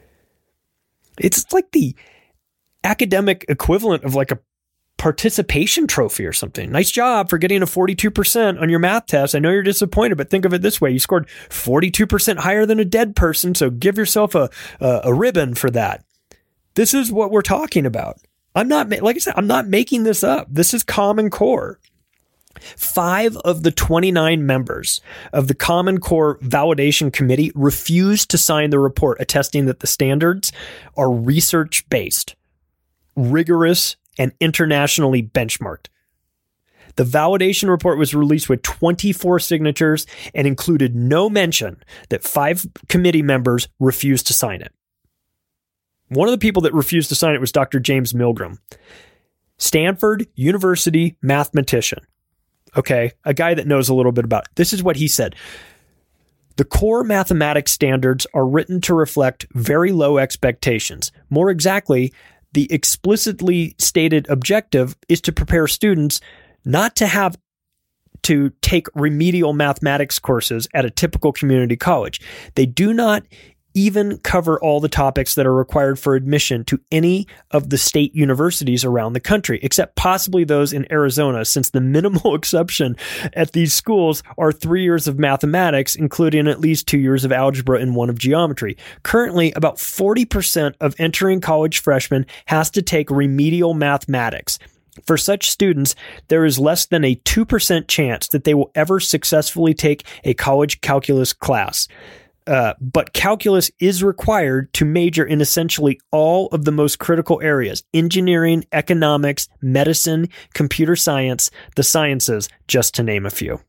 It's like the academic equivalent of like a participation trophy or something. Nice job for getting a forty-two percent on your math test. I know you're disappointed, but think of it this way. You scored forty-two percent higher than a dead person, so give yourself a, a, a ribbon for that. This is what we're talking about. I'm not, like I said, I'm not making this up. This is Common Core. Five of the twenty-nine members of the Common Core Validation Committee refused to sign the report attesting that the standards are research-based, rigorous, and internationally benchmarked. The validation report was released with twenty-four signatures and included no mention that five committee members refused to sign it. One of the people that refused to sign it was Doctor James Milgram, Stanford University mathematician. Okay, a guy that knows a little bit about it. This is what he said. The core mathematics standards are written to reflect very low expectations. More exactly, the explicitly stated objective is to prepare students not to have to take remedial mathematics courses at a typical community college. They do not even cover all the topics that are required for admission to any of the state universities around the country, except possibly those in Arizona, since the minimal exception at these schools are three years of mathematics, including at least two years of algebra and one of geometry. Currently, about forty percent of entering college freshmen has to take remedial mathematics. For such students, there is less than a two percent chance that they will ever successfully take a college calculus class. Uh, but calculus is required to major in essentially all of the most critical areas: engineering, economics, medicine, computer science, the sciences, just to name a few.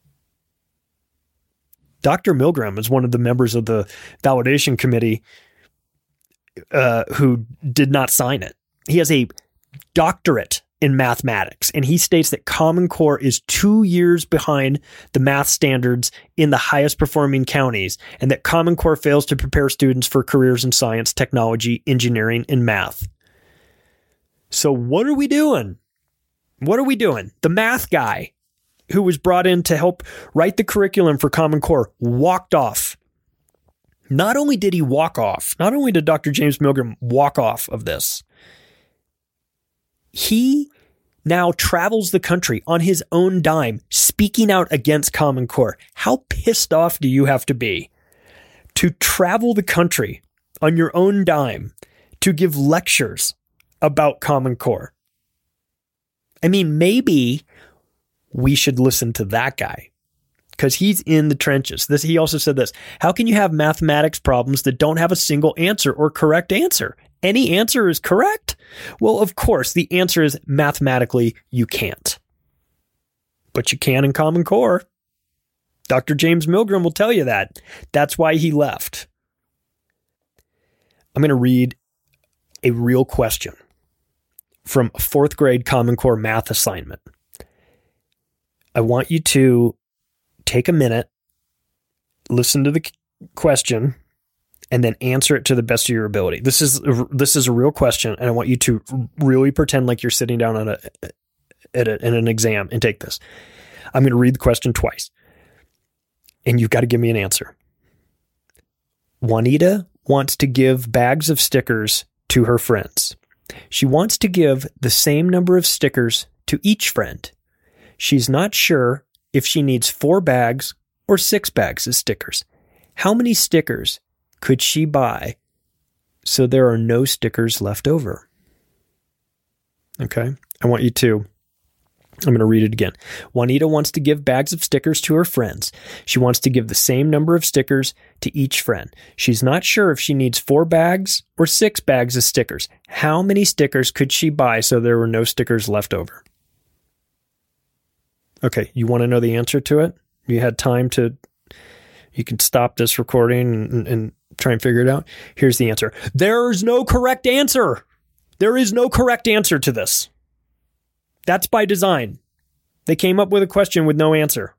Doctor Milgram is one of the members of the validation committee uh, who did not sign it. He has a doctorate in mathematics, and he states that Common Core is two years behind the math standards in the highest performing counties, and that Common Core fails to prepare students for careers in science, technology, engineering, and math. So what are we doing? What are we doing? The math guy who was brought in to help write the curriculum for Common Core walked off. Not only did he walk off, not only did Doctor James Milgram walk off of this, he now travels the country on his own dime, speaking out against Common Core. How pissed off do you have to be to travel the country on your own dime to give lectures about Common Core? I mean, maybe we should listen to that guy because he's in the trenches. This, he also said this: how can you have mathematics problems that don't have a single answer or correct answer? Any answer is correct? Well, of course, the answer is mathematically you can't. But you can in Common Core. Doctor James Milgram will tell you that. That's why he left. I'm going to read a real question from a fourth grade Common Core math assignment. I want you to take a minute, listen to the question, and then answer it to the best of your ability. This is this is a real question, and I want you to really pretend like you're sitting down on a, at, a, at an exam and take this. I'm going to read the question twice, and you've got to give me an answer. Juanita wants to give bags of stickers to her friends. She wants to give the same number of stickers to each friend. She's not sure if she needs four bags or six bags of stickers. How many stickers could she buy so there are no stickers left over? Okay. I want you to I'm going to read it again. Juanita wants to give bags of stickers to her friends. She wants to give the same number of stickers to each friend. She's not sure if she needs four bags or six bags of stickers. How many stickers could she buy so there were no stickers left over? Okay, you want to know the answer to it? You had time to, you can stop this recording and, and try and figure it out. Here's the answer. There's no correct answer. There is no correct answer to this. That's by design. They came up with a question with no answer.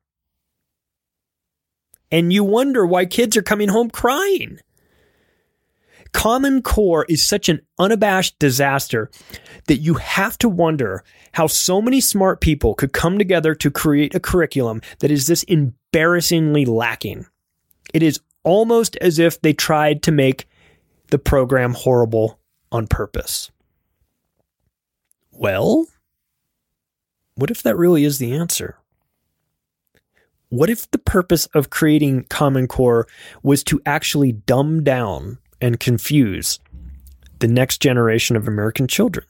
And you wonder why kids are coming home crying. Common Core is such an unabashed disaster that you have to wonder how so many smart people could come together to create a curriculum that is this embarrassingly lacking. It is almost as if they tried to make the program horrible on purpose. Well, what if that really is the answer? What if the purpose of creating Common Core was to actually dumb down and confuse the next generation of American children?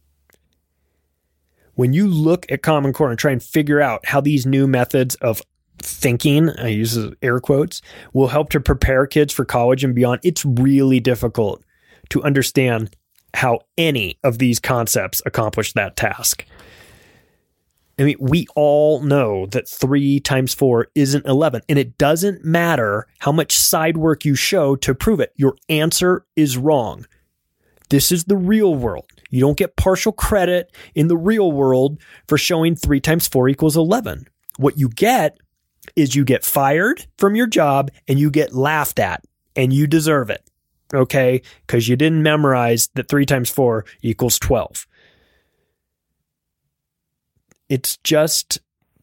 When you look at Common Core and try and figure out how these new methods of thinking, I use air quotes, will help to prepare kids for college and beyond, it's really difficult to understand how any of these concepts accomplish that task. I mean, we all know that three times four isn't eleven, and it doesn't matter how much side work you show to prove it. Your answer is wrong. This is the real world. You don't get partial credit in the real world for showing three times four equals eleven. What you get is you get fired from your job and you get laughed at, and you deserve it, okay? Because you didn't memorize that three times four equals twelve. It's just,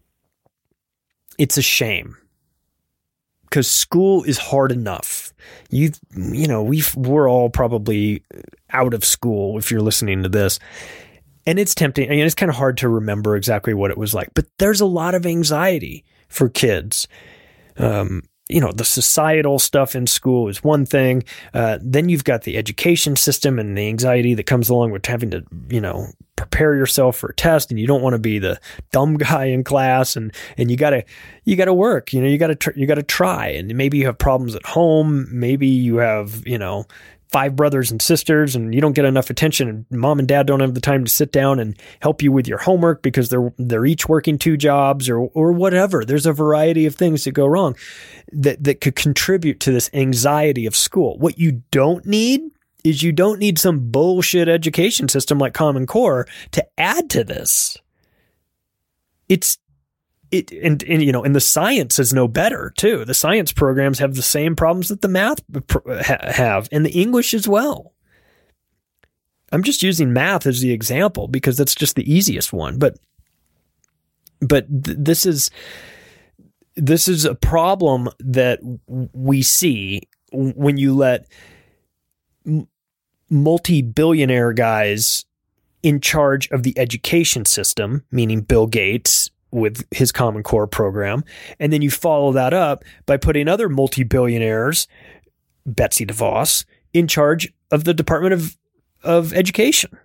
it's a shame because school is hard enough. You, you know, we we're all probably out of school if you're listening to this, and it's tempting. I mean, it's kind of hard to remember exactly what it was like, but there's a lot of anxiety for kids. Um, you know, the societal stuff in school is one thing. Uh, then you've got the education system and the anxiety that comes along with having to, you know, prepare yourself for a test, and you don't want to be the dumb guy in class, and, and you gotta, you gotta work, you know, you gotta, tr- you gotta try. And maybe you have problems at home. Maybe you have, you know, five brothers and sisters and you don't get enough attention, and mom and dad don't have the time to sit down and help you with your homework because they're, they're each working two jobs or, or whatever. There's a variety of things that go wrong that, that could contribute to this anxiety of school. What you don't need is you don't need some bullshit education system like Common Core to add to this. It's it and, and you know, and the science is no better too. The science programs have the same problems that the math ha- have, and the English as well. I'm just using math as the example because that's just the easiest one. But but th- this is this is a problem that we see when you let m- multi-billionaire guys in charge of the education system, meaning Bill Gates with his Common Core program. And then you follow that up by putting other multi-billionaires, Betsy DeVos, in charge of the Department of, of Education.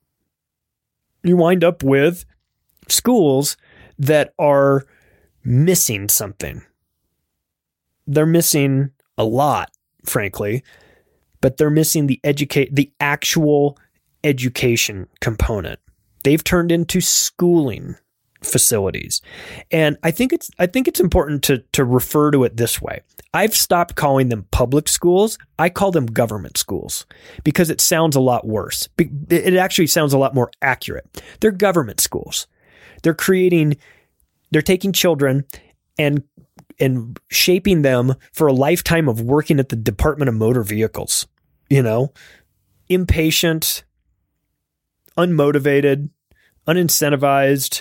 You wind up with schools that are missing something. They're missing a lot, frankly, but they're missing the educate the actual education component. They've turned into schooling facilities. And I think it's I think it's important to to refer to it this way. I've stopped calling them public schools. I call them government schools because it sounds a lot worse. It actually sounds a lot more accurate. They're government schools. They're creating they're taking children and and shaping them for a lifetime of working at the Department of Motor Vehicles, you know, impatient, unmotivated, unincentivized,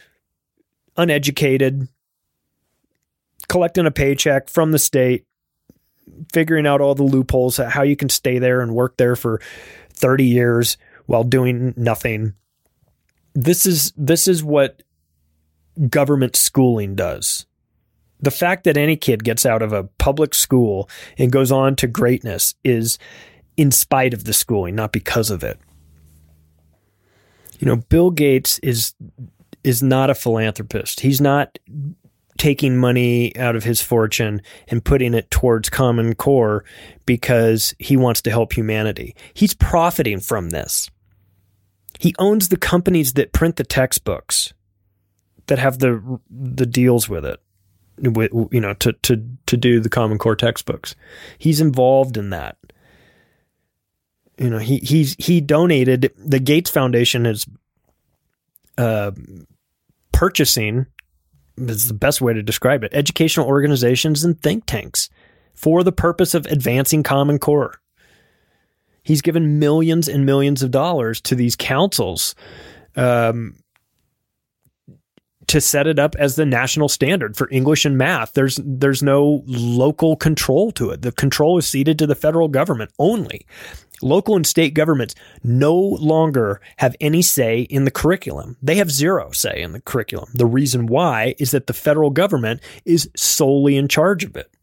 uneducated, collecting a paycheck from the state, figuring out all the loopholes, how you can stay there and work there for thirty years while doing nothing. This is, this is what government schooling does. The fact that any kid gets out of a public school and goes on to greatness is in spite of the schooling, not because of it. You know, Bill Gates is is not a philanthropist. He's not taking money out of his fortune and putting it towards Common Core because he wants to help humanity. He's profiting from this. He owns the companies that print the textbooks, that have the the deals with it, with, you know, to to to do the Common Core textbooks. He's involved in that. You know, he he's he donated. The Gates Foundation is uh, purchasing. This is the best way to describe it. Educational organizations and think tanks for the purpose of advancing Common Core. He's given millions and millions of dollars to these councils um, to set it up as the national standard for English and math. There's there's no local control to it. The control is ceded to the federal government only. Local and state governments no longer have any say in the curriculum. They have zero say in the curriculum. The reason why is that the federal government is solely in charge of it.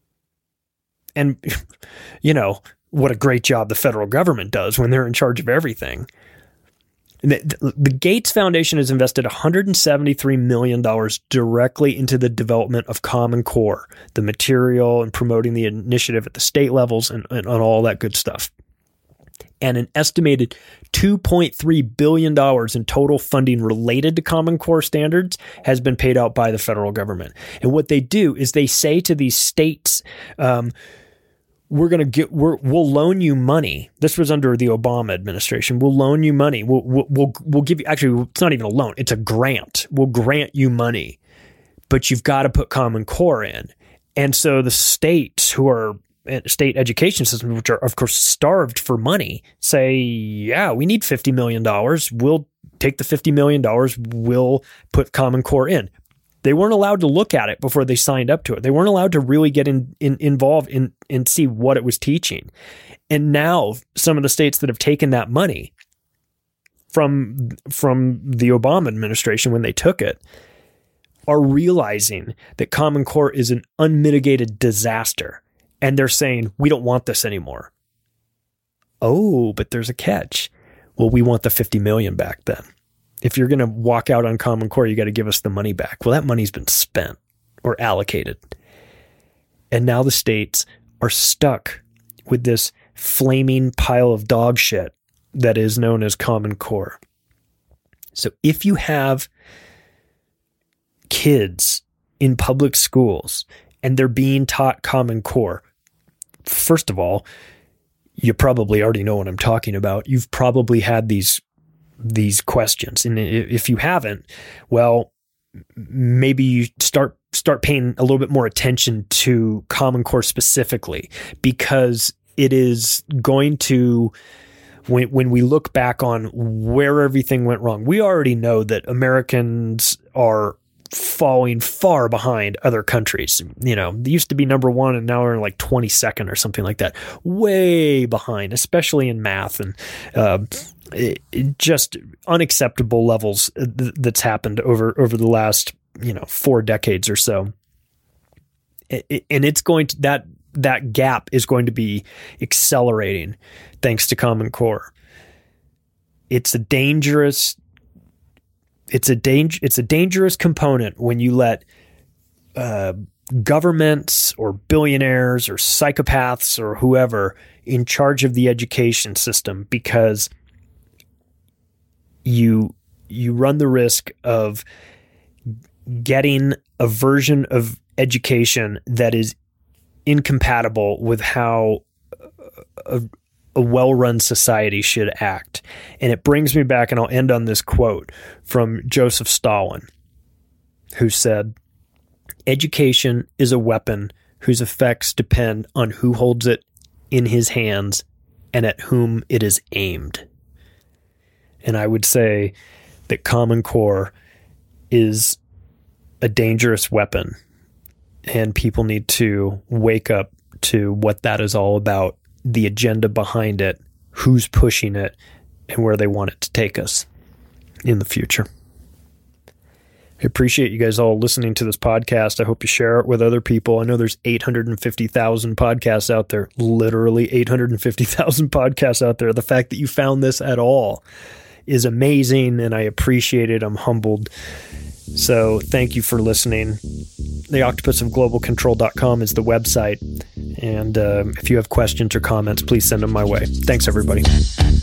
And, you know, what a great job the federal government does when they're in charge of everything. The, the Gates Foundation has invested one hundred seventy-three million dollars directly into the development of Common Core, the material and promoting the initiative at the state levels and, and, and all that good stuff. And an estimated two point three billion dollars in total funding related to Common Core standards has been paid out by the federal government. And what they do is they say to these states, um, we're going to get, we're, we'll loan you money. This was under the Obama administration. We'll loan you money. We'll, we'll, we'll, we'll give you, actually, it's not even a loan. It's a grant. We'll grant you money, but you've got to put Common Core in. And so the states who are state education systems, which are of course starved for money, say, yeah, we need fifty million dollars. We'll take the fifty million dollars. We'll put Common Core in. They weren't allowed to look at it before they signed up to it. They weren't allowed to really get in, in, involved in and see what it was teaching. And now some of the states that have taken that money from, from the Obama administration when they took it are realizing that Common Core is an unmitigated disaster. And they're saying, we don't want this anymore. Oh, but there's a catch. Well, we want the fifty million dollars back then. If you're going to walk out on Common Core, you got to give us the money back. Well, that money's been spent or allocated. And now the states are stuck with this flaming pile of dog shit that is known as Common Core. So if you have kids in public schools and they're being taught Common Core, first of all, you probably already know what I'm talking about. You've probably had these these questions. And if you haven't, well, maybe you start start paying a little bit more attention to Common Core specifically, because it is going to, when when we look back on where everything went wrong, we already know that Americans are falling far behind other countries. You know, they used to be number one and now we're like twenty-second or something like that. Way behind, especially in math, and uh, it, it just unacceptable levels th- that's happened over, over the last, you know, four decades or so. It, it, and it's going to, that, that gap is going to be accelerating thanks to Common Core. It's a dangerous It's a danger. It's a dangerous component when you let uh, governments or billionaires or psychopaths or whoever in charge of the education system, because you you run the risk of getting a version of education that is incompatible with how a, a well-run society should act. And it brings me back, and I'll end on this quote from Joseph Stalin, who said, "Education is a weapon whose effects depend on who holds it in his hands and at whom it is aimed." And I would say that Common Core is a dangerous weapon, and people need to wake up to what that is all about, the agenda behind it, who's pushing it, and where they want it to take us in the future. I appreciate you guys all listening to this podcast. I hope you share it with other people. I know there's eight hundred fifty thousand podcasts out there, literally eight hundred fifty thousand podcasts out there. The fact that you found this at all is amazing, and I appreciate it. I'm humbled. So thank you for listening. The octopus of global control dot com is the website. And uh, if you have questions or comments, please send them my way. Thanks, everybody.